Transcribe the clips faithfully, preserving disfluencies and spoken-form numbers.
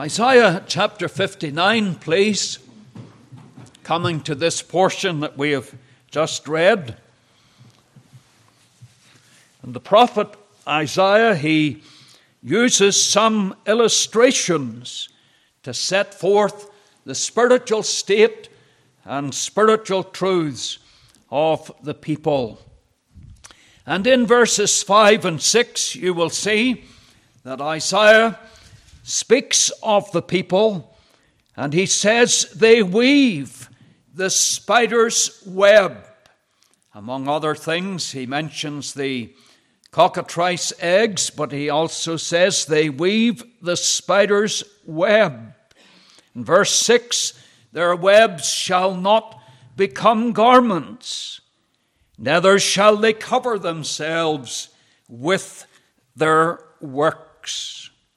Isaiah chapter fifty-nine, please. Coming to this portion that we have just read. And the prophet Isaiah, he uses some illustrations to set forth the spiritual state and spiritual truths of the people. And in verses five and six, you will see that Isaiah speaks of the people, and he says they weave the spider's web. Among other things, he mentions the cockatrice eggs, but he also says they weave the spider's web. In verse six, their webs shall not become garments, neither shall they cover themselves with their works.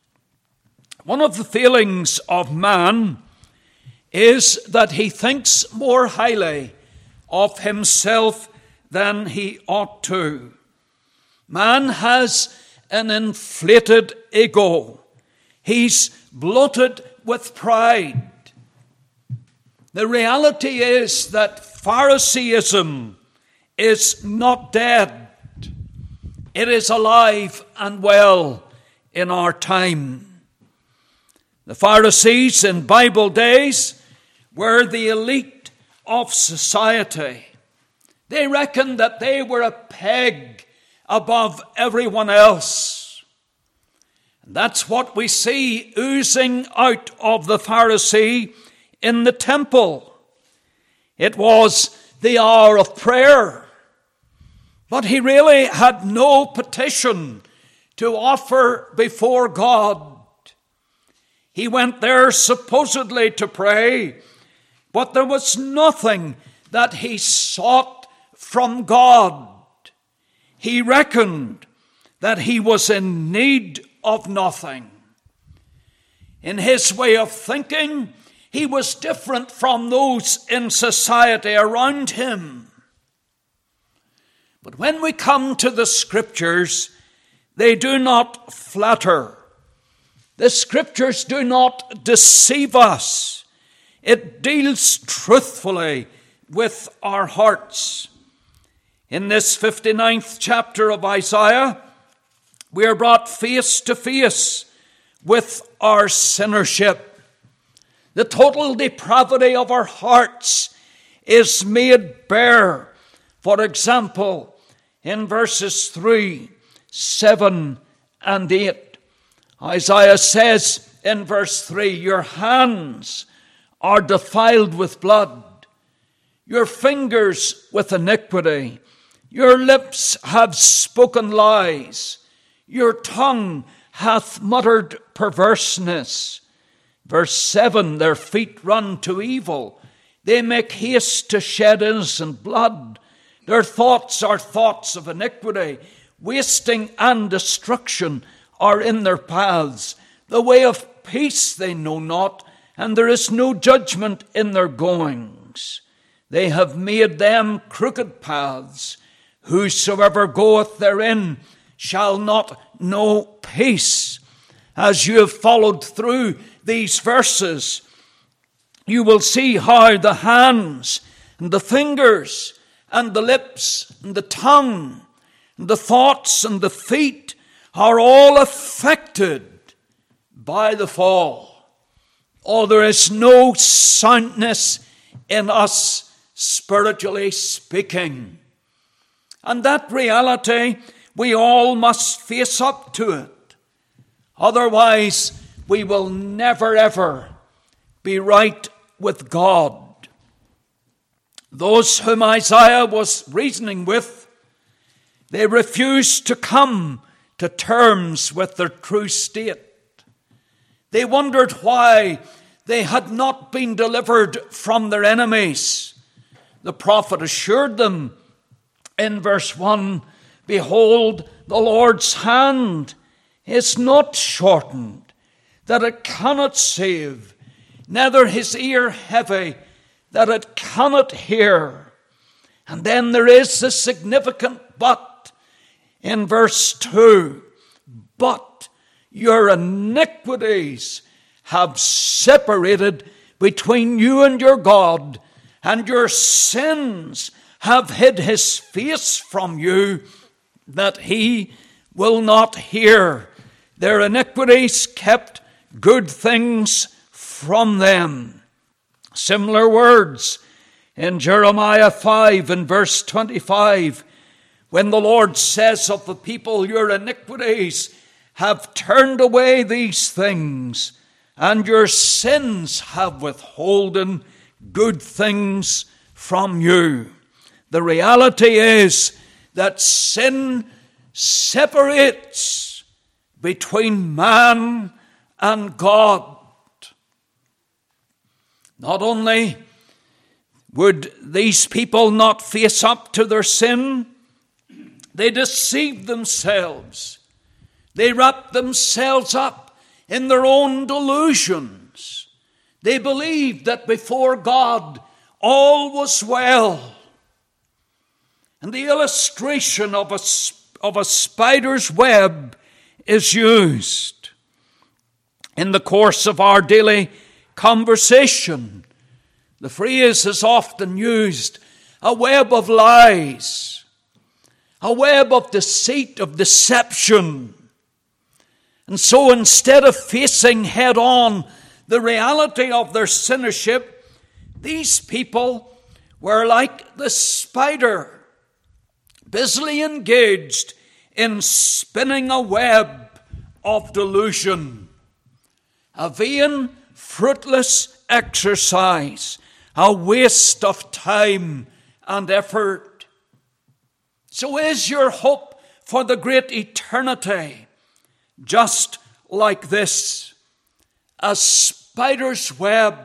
One of the failings of man is that he thinks more highly of himself than he ought to. Man has an inflated ego. He's bloated with pride. The reality is that Phariseeism is not dead. It is alive and well in our time. The Pharisees in Bible days were the elite of society. They reckoned that they were a peg above everyone else. And that's what we see oozing out of the Pharisee in the temple. It was the hour of prayer, but he really had no petition to offer before God. He went there supposedly to pray, but there was nothing that he sought from God. He reckoned that he was in need of nothing. In his way of thinking, he was different from those in society around him. But when we come to the Scriptures, they do not flatter. The Scriptures do not deceive us. It deals truthfully with our hearts. In this fifty-ninth chapter of Isaiah, we are brought face to face with our sinnership. The total depravity of our hearts is made bare. For example, in verses three, seven, and eight, Isaiah says in verse three, your hands are defiled with blood, your fingers with iniquity, your lips have spoken lies, your tongue hath muttered perverseness. Verse seven, their feet run to evil, they make haste to shed innocent blood. Their thoughts are thoughts of iniquity, wasting and destruction are in their paths. The way of peace they know not, and there is no judgment in their goings. They have made them crooked paths. Whosoever goeth therein shall not know peace. As you have followed through these verses, you will see how the hands and the fingers and the lips and the tongue and the thoughts and the feet are all affected by the fall. Oh, there is no soundness in us spiritually speaking. And that reality, we all must face up to it. Otherwise, we will never ever be right with God. Those whom Isaiah was reasoning with, they refused to come to terms with their true state. They wondered why they had not been delivered from their enemies. The prophet assured them in verse one, behold, the Lord's hand is not shortened, that it cannot save, neither his ear heavy, that it cannot hear. And then there is the significant but in verse two. But your iniquities have separated between you and your God, and your sins have hid his face from you, that he will not hear. Their iniquities kept good things from them. Similar words in Jeremiah five and verse twenty-five, when the Lord says of the people, your iniquities have turned away these things, and your sins have withholden good things from you. The reality is that sin separates between man and God. Not only would these people not face up to their sin, they deceived themselves. They wrapped themselves up in their own delusions. They believed that before God all was well. And the illustration of a, of a spider's web is used in the course of our daily conversation. The phrase is often used, a web of lies, a web of deceit, of deception. And so instead of facing head on the reality of their sinnership, these people were like the spider, busily engaged in spinning a web of delusion, a vain, fruitless exercise, a waste of time and effort. So is your hope for the great eternity just like this, a spider's web?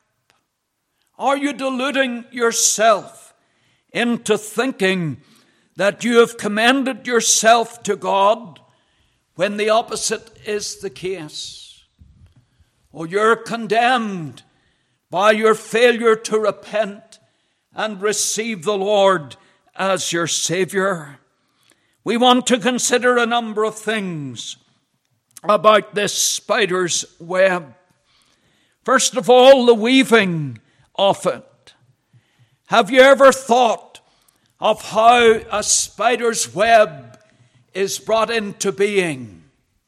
Are you deluding yourself into thinking that you have commended yourself to God when the opposite is the case? Or you're condemned by your failure to repent and receive the Lord as your Savior? We want to consider a number of things about this spider's web. First of all, the weaving of it. Have you ever thought of how a spider's web is brought into being?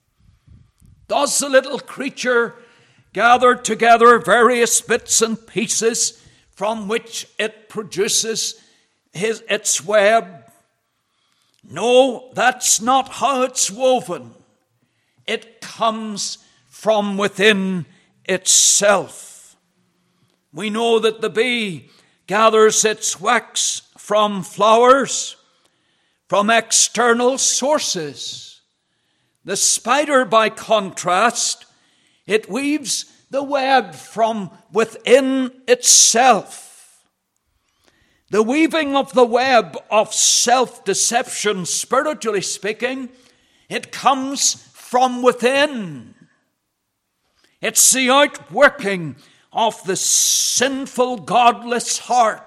Does the little creature gather together various bits and pieces from which it produces his, its web? No, that's not how it's woven. It comes from within itself. We know that the bee gathers its wax from flowers, from external sources. The spider, by contrast, it weaves the web from within itself. The weaving of the web of self-deception, spiritually speaking, it comes from within. It's the outworking of the sinful, godless heart.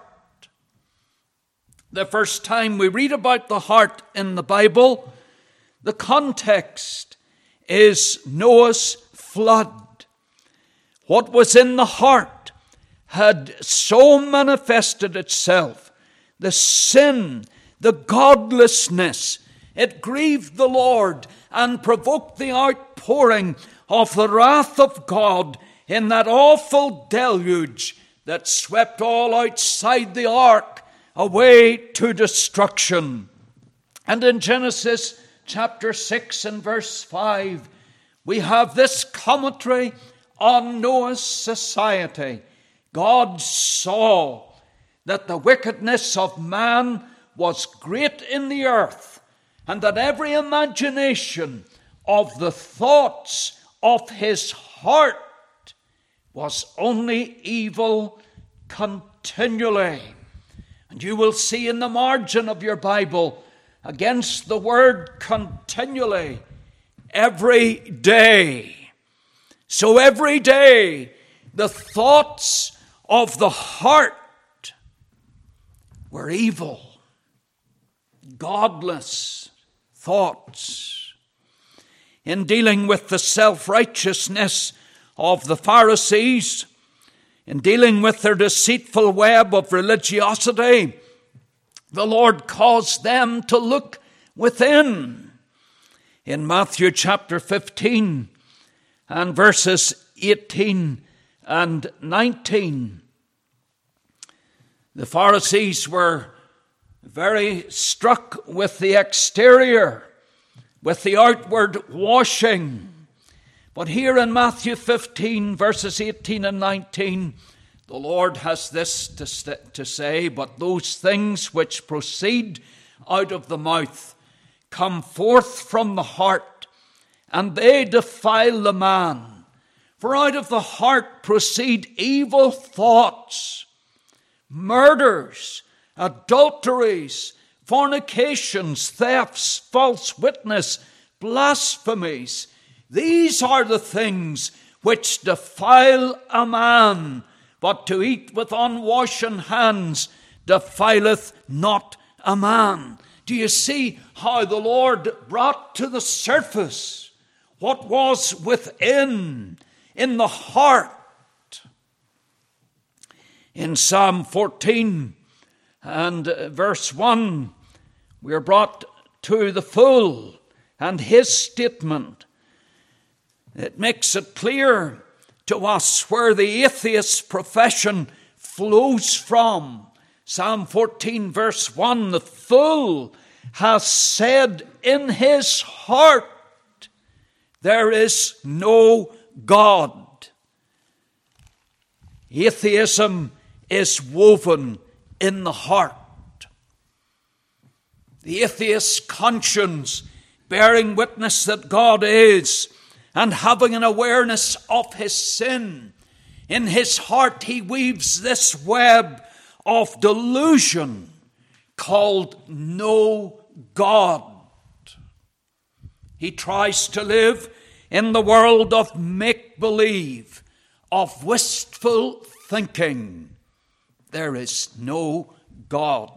The first time we read about the heart in the Bible, the context is Noah's flood. What was in the heart had so manifested itself. The sin, the godlessness, it grieved the Lord and provoked the outpouring of the wrath of God in that awful deluge that swept all outside the ark away to destruction. And in Genesis chapter six and verse five, we have this commentary on Noah's society. God saw that the wickedness of man was great in the earth, and that every imagination of the thoughts of his heart was only evil continually. And you will see in the margin of your Bible, against the word continually, every day. So every day, the thoughts of the heart were evil, godless thoughts. In dealing with the self-righteousness of the Pharisees in dealing with their deceitful web of religiosity, the Lord caused them to look within. In Matthew chapter fifteen and verses eighteen and nineteen, the Pharisees were very struck with the exterior, with the outward washing. But here in Matthew fifteen, verses eighteen and nineteen, the Lord has this to, st- to say, "But those things which proceed out of the mouth come forth from the heart, and they defile the man. For out of the heart proceed evil thoughts, murders, adulteries, fornications, thefts, false witness, blasphemies. These are the things which defile a man, but to eat with unwashen hands defileth not a man." Do you see how the Lord brought to the surface what was within, in the heart? In Psalm fourteen and verse one, we are brought to the full and his statement. It makes it clear to us where the atheist's profession flows from. Psalm fourteen verse one, "The fool has said in his heart, there is no God." Atheism is woven in the heart. The atheist's conscience bearing witness that God is, and having an awareness of his sin, in his heart he weaves this web of delusion called no God. He tries to live in the world of make-believe, of wistful thinking. There is no God.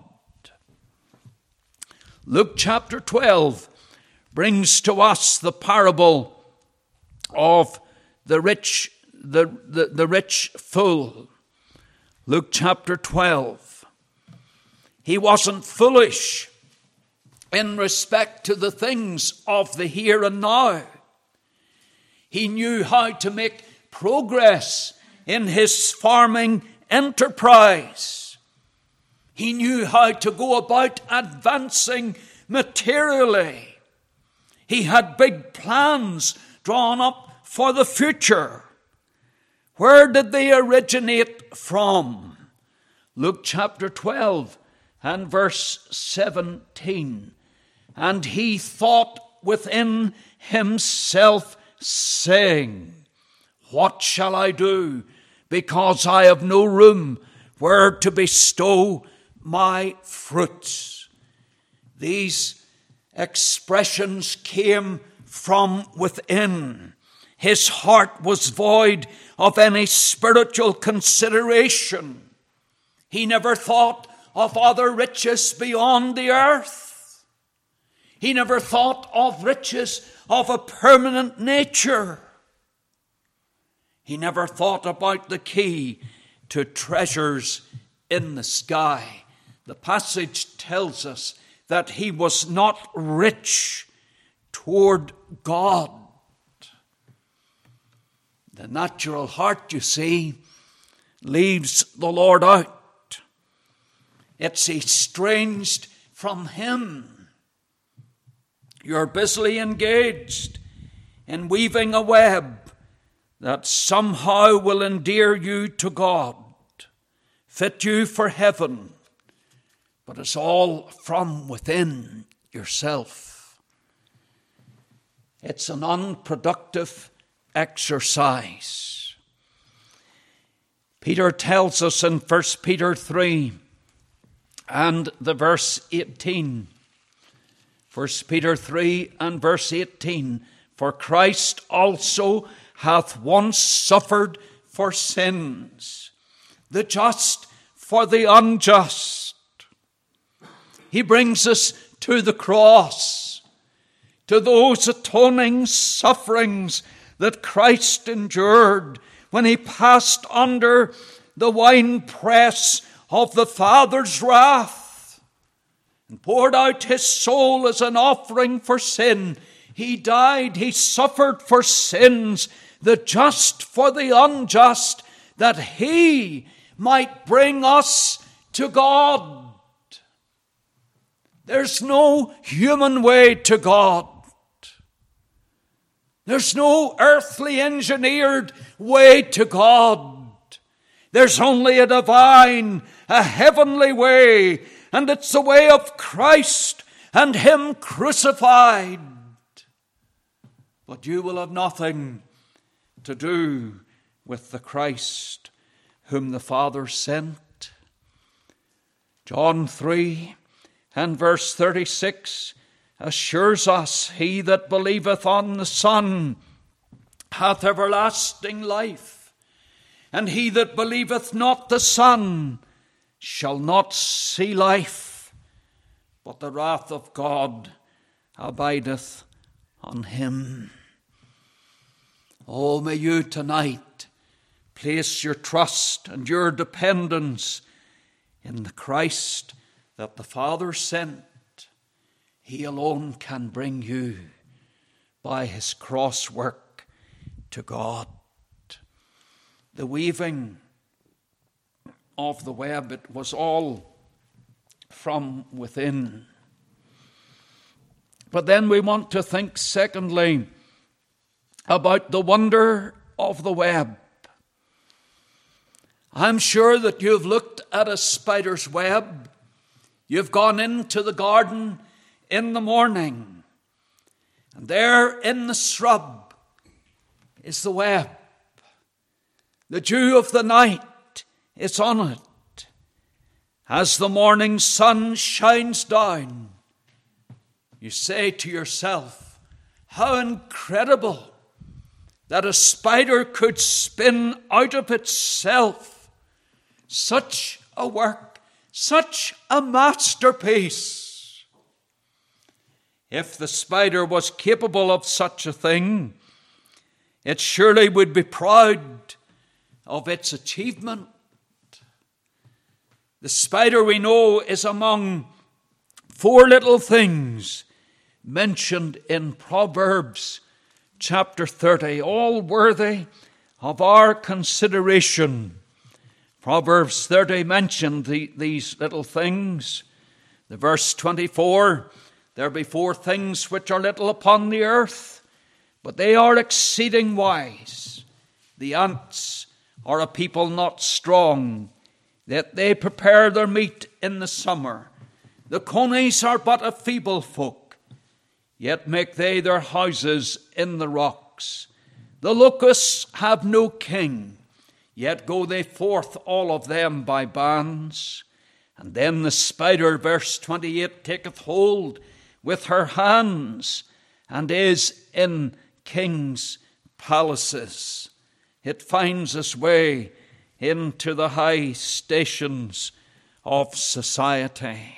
Luke chapter twelve brings to us the parable of the rich, the, the, the rich fool. Luke chapter twelve. He wasn't foolish in respect to the things of the here and now. He knew how to make progress in his farming enterprise. He knew how to go about advancing materially. He had big plans drawn up for the future. Where did they originate from? Luke chapter twelve and verse seventeen. "And he thought within himself, saying, What shall I do? Because I have no room where to bestow my fruits." These expressions came from within. His heart was void of any spiritual consideration. He never thought of other riches beyond the earth. He never thought of riches of a permanent nature. He never thought about the key to treasures in the sky. The passage tells us that he was not rich toward God. The natural heart, you see, leaves the Lord out. It's estranged from him. You're busily engaged in weaving a web that somehow will endear you to God, fit you for heaven, but it's all from within yourself. It's an unproductive exercise. Peter tells us in First Peter three and the verse eighteen. First Peter three and verse eighteen. "For Christ also hath once suffered for sins, the just for the unjust." He brings us to the cross, to those atoning sufferings that Christ endured when he passed under the winepress of the Father's wrath and poured out his soul as an offering for sin. He died, he suffered for sins, the just for the unjust, that he might bring us to God. There's no human way to God. There's no earthly engineered way to God. There's only a divine, a heavenly way, and it's the way of Christ and him crucified. But you will have nothing to do with the Christ whom the Father sent. John three and verse thirty-six assures us, he that believeth on the Son hath everlasting life, and he that believeth not the Son shall not see life, but the wrath of God abideth on him. Oh, may you tonight place your trust and your dependence in the Christ that the Father sent. He alone can bring you by his cross work to God. The weaving of the web, it was all from within. But then we want to think, secondly, about the wonder of the web. I'm sure that you've looked at a spider's web. You've gone into the garden in the morning, and there in the shrub is the web. The dew of the night is on it. As the morning sun shines down, you say to yourself, how incredible that a spider could spin out of itself such a work, such a masterpiece. If the spider was capable of such a thing, it surely would be proud of its achievement. The spider, we know, is among four little things mentioned in Proverbs chapter thirty, all worthy of our consideration. Proverbs thirty mentioned the, these little things. The verse twenty-four, there be four things which are little upon the earth, but they are exceeding wise. The ants are a people not strong, that they prepare their meat in the summer. The conies are but a feeble folk, yet make they their houses in the rocks. The locusts have no king, yet go they forth all of them by bands. And then the spider, verse twenty-eight, taketh hold with her hands, and is in kings' palaces. It finds its way into the high stations of society.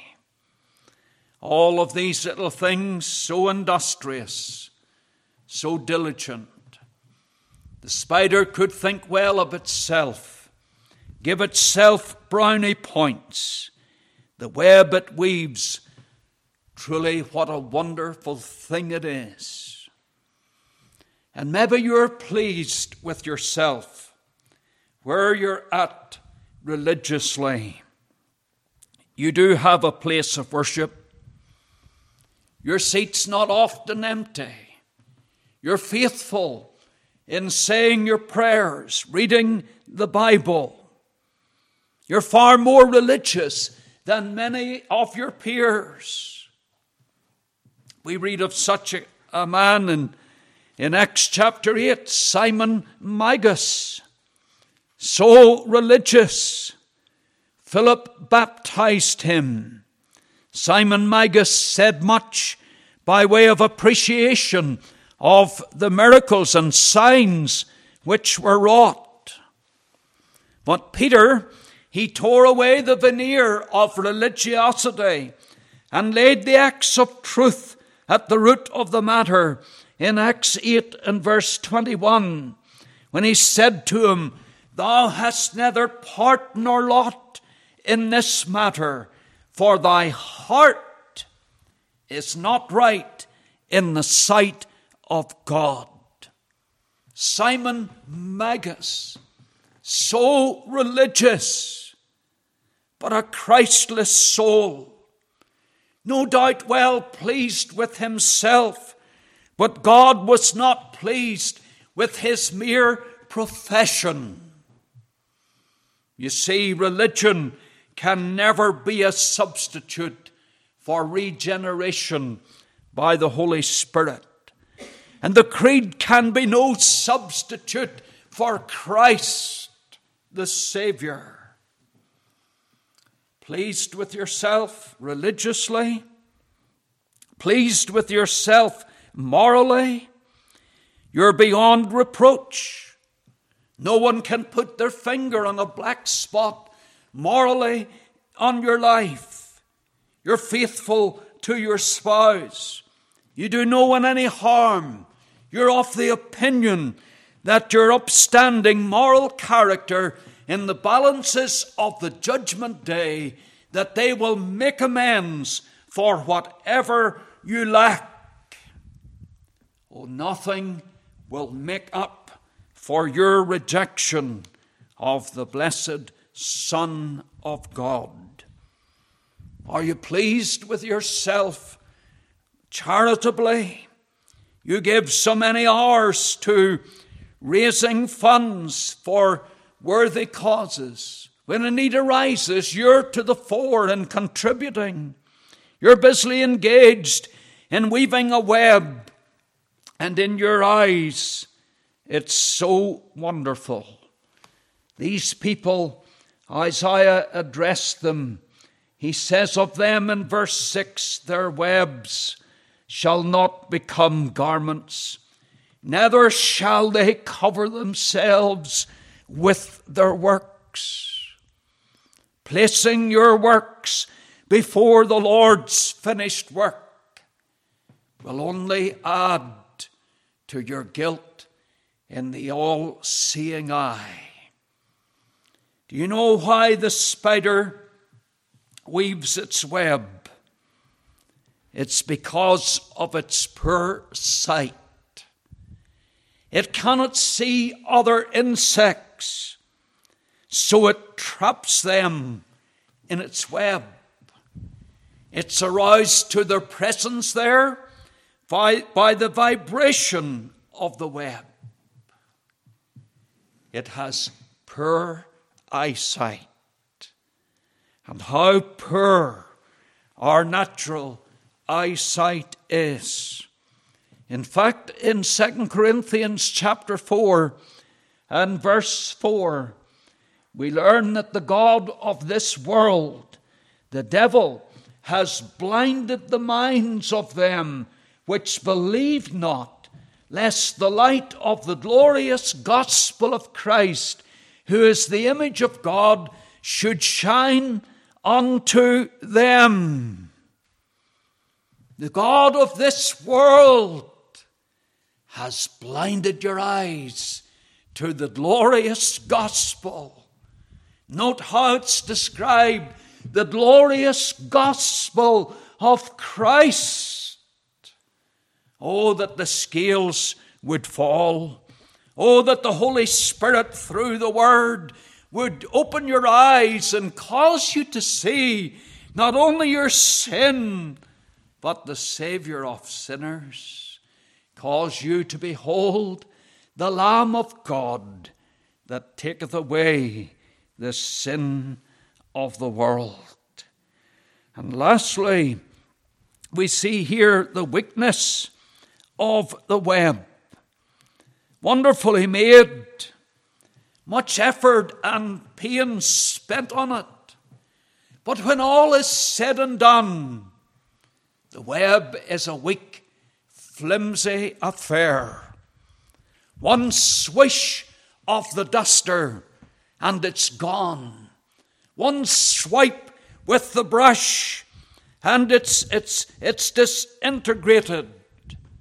All of these little things, so industrious, so diligent. The spider could think well of itself, give itself brownie points. The web it weaves, truly what a wonderful thing it is. And maybe you're pleased with yourself, where you're at religiously. You do have a place of worship. Your seat's not often empty. You're faithful in saying your prayers, reading the Bible. You're far more religious than many of your peers. We read of such a, a man in, in Acts chapter eight, Simon Magus, so religious. Philip baptized him. Simon Magus said much by way of appreciation of the miracles and signs which were wrought. But Peter, he tore away the veneer of religiosity and laid the axe of truth at the root of the matter in Acts eight and verse twenty-one, when he said to him, "Thou hast neither part nor lot in this matter, for thy heart is not right in the sight of God." Simon Magus, so religious, but a Christless soul, no doubt well pleased with himself, but God was not pleased with his mere profession. You see, religion can never be a substitute for regeneration by the Holy Spirit. And the creed can be no substitute for Christ, the Savior. Pleased with yourself religiously, pleased with yourself morally, you're beyond reproach. No one can put their finger on a black spot morally on your life. You're faithful to your spouse. You do no one any harm. You're of the opinion that your upstanding moral character in the balances of the judgment day, that they will make amends for whatever you lack. Oh, nothing will make up for your rejection of the blessed Son of God. Are you pleased with yourself charitably? You give so many hours to raising funds for worthy causes. When a need arises, you're to the fore in contributing. You're busily engaged in weaving a web, and in your eyes, it's so wonderful. These people, Isaiah addressed them. He says of them in verse six, "Their webs shall not become garments, neither shall they cover themselves with their works." Placing your works before the Lord's finished work will only add to your guilt in the all-seeing eye. Do you know why the spider weaves its web? It's because of its poor sight. It cannot see other insects, so it traps them in its web. It's aroused to their presence there by, by the vibration of the web. It has poor eyesight. And how poor our natural eyesight is. In fact, in Second Corinthians chapter four and verse four, we learn that the God of this world, the devil, has blinded the minds of them which believe not, lest the light of the glorious gospel of Christ, who is the image of God, should shine unto them. The God of this world has blinded your eyes to the glorious gospel. Note how it's described, the glorious gospel of Christ. Oh, that the scales would fall. Oh, that the Holy Spirit through the Word would open your eyes and cause you to see not only your sin, but the Savior of sinners, cause you to behold the Lamb of God that taketh away the sin of the world. And lastly, we see here the weakness of the web. Wonderfully made, much effort and pains spent on it. But when all is said and done, the web is a weak, flimsy affair. One swish of the duster and it's gone. One swipe with the brush and it's it's it's disintegrated.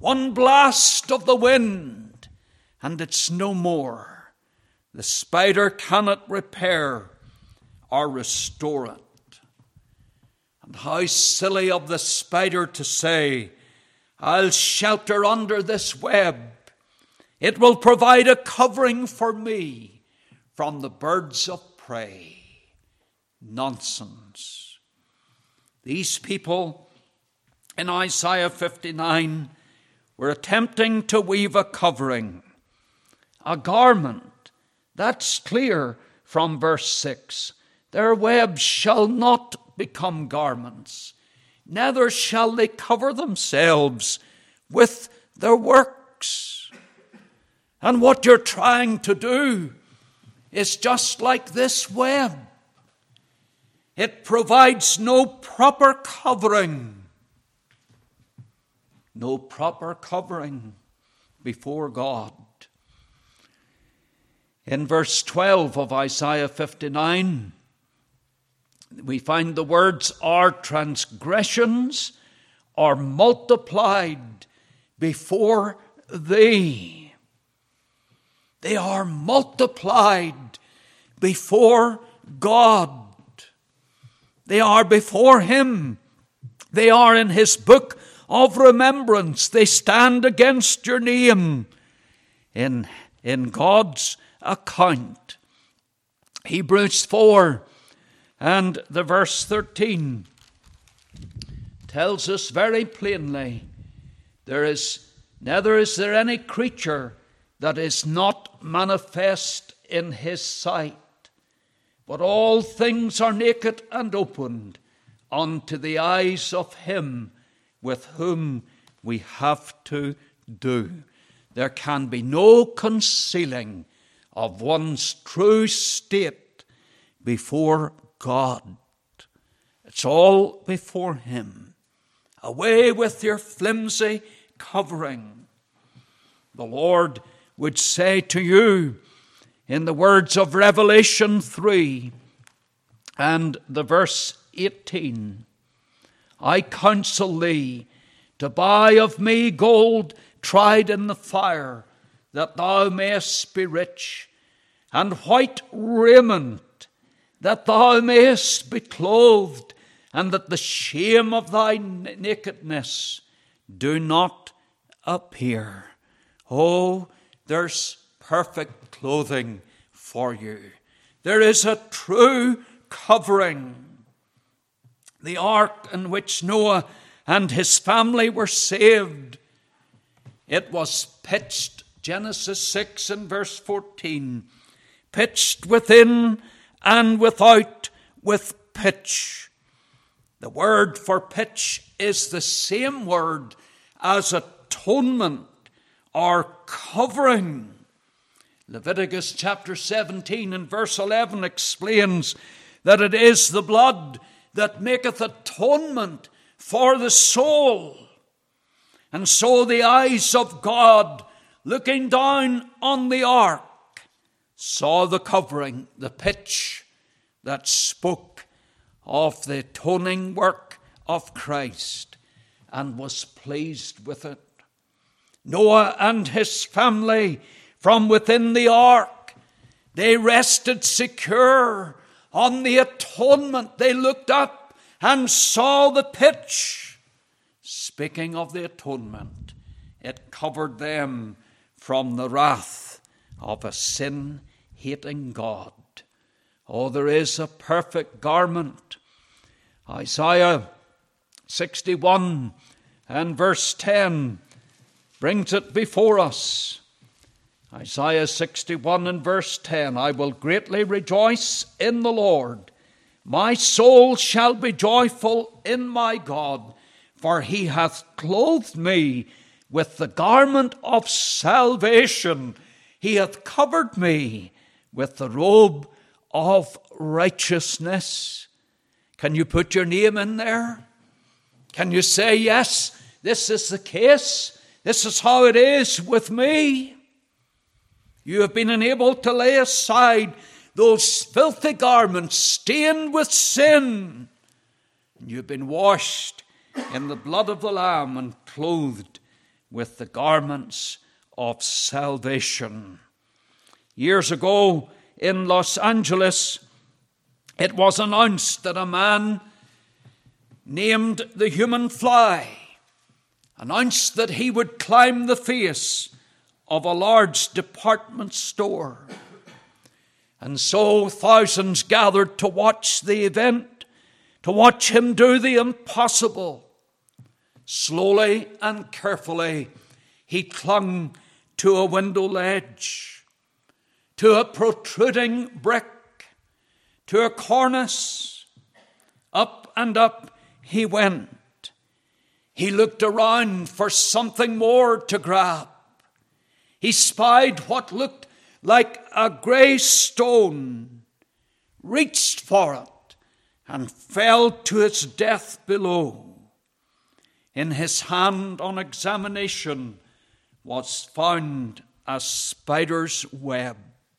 One blast of the wind, and it's no more. The spider cannot repair or restore it. And how silly of the spider to say, I'll shelter under this web. It will provide a covering for me from the birds of prey. Nonsense. These people in Isaiah fifty-nine were attempting to weave a covering, a garment. That's clear from verse six. Their webs shall not become garments, neither shall they cover themselves with their works. And what you're trying to do is just like this web. It provides no proper covering. No proper covering before God. In verse twelve of Isaiah fifty-nine, we find the words, our transgressions are multiplied before thee. They are multiplied before God. They are before him. They are in his book of remembrance. They stand against your name in, in God's account. Hebrews four and the verse thirteen tells us very plainly, there is neither is there any creature that is not manifest in his sight, but all things are naked and opened unto the eyes of him with whom we have to do. There can be no concealing of one's true state before God. It's all before him. Away with your flimsy covering. The Lord would say to you in the words of Revelation three and the verse eighteen, I counsel thee to buy of me gold tried in the fire, that thou mayest be rich, and white raiment, that thou mayest be clothed, and that the shame of thy nakedness do not appear. Oh, there's perfect clothing for you. There is a true covering. The ark in which Noah and his family were saved, it was pitched, Genesis six and verse fourteen, pitched within and without with pitch. The word for pitch is the same word as atonement or covering. Leviticus chapter seventeen and verse eleven explains that it is the blood that maketh atonement for the soul. And so the eyes of God, looking down on the ark, saw the covering, the pitch that spoke of the atoning work of Christ, and was pleased with it. Noah and his family, from within the ark, they rested secure on the atonement. They looked up and saw the pitch. Speaking of the atonement, it covered them from the wrath of a sin-hating God. Oh, there is a perfect garment. Isaiah sixty-one and verse ten brings it before us. Isaiah sixty-one and verse ten, I will greatly rejoice in the Lord. My soul shall be joyful in my God, for he hath clothed me with the garment of salvation. He hath covered me with the robe of righteousness. Can you put your name in there? Can you say, yes, this is the case. This is how it is with me. You have been enabled to lay aside those filthy garments stained with sin. And you've been washed in the blood of the Lamb and clothed with the garments of salvation. Years ago in Los Angeles, it was announced that a man named the Human Fly announced that he would climb the face of a large department store. And so thousands gathered to watch the event, to watch him do the impossible. Slowly and carefully, he clung to a window ledge, to a protruding brick, to a cornice. Up and up he went. He looked around for something more to grab. He spied what looked like a grey stone, reached for it, and fell to its death below. In his hand on examination was found a spider's web.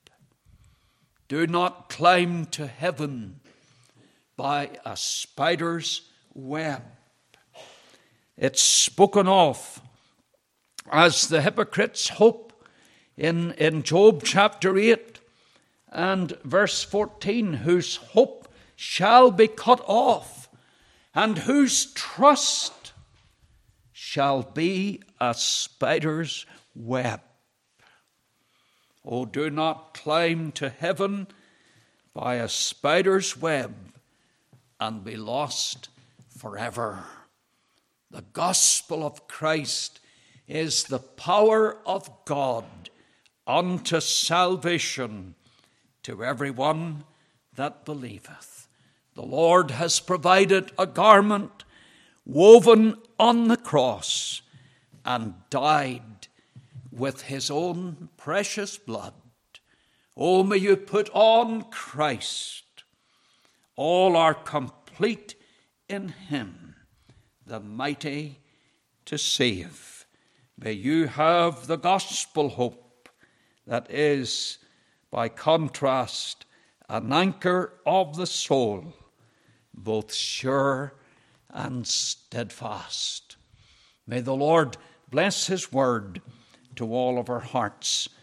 Do not climb to heaven by a spider's web. It's spoken of as the hypocrite's hope in, in Job chapter eight and verse fourteen, whose hope shall be cut off, and whose trust shall be a spider's web. Oh, do not climb to heaven by a spider's web and be lost forever. The gospel of Christ is the power of God unto salvation to everyone that believeth. The Lord has provided a garment woven on the cross and dyed with his own precious blood. Oh, may you put on Christ. All are complete in him, the mighty to save. May you have the gospel hope that is, by contrast, an anchor of the soul, both sure and steadfast. May the Lord bless his word to all of our hearts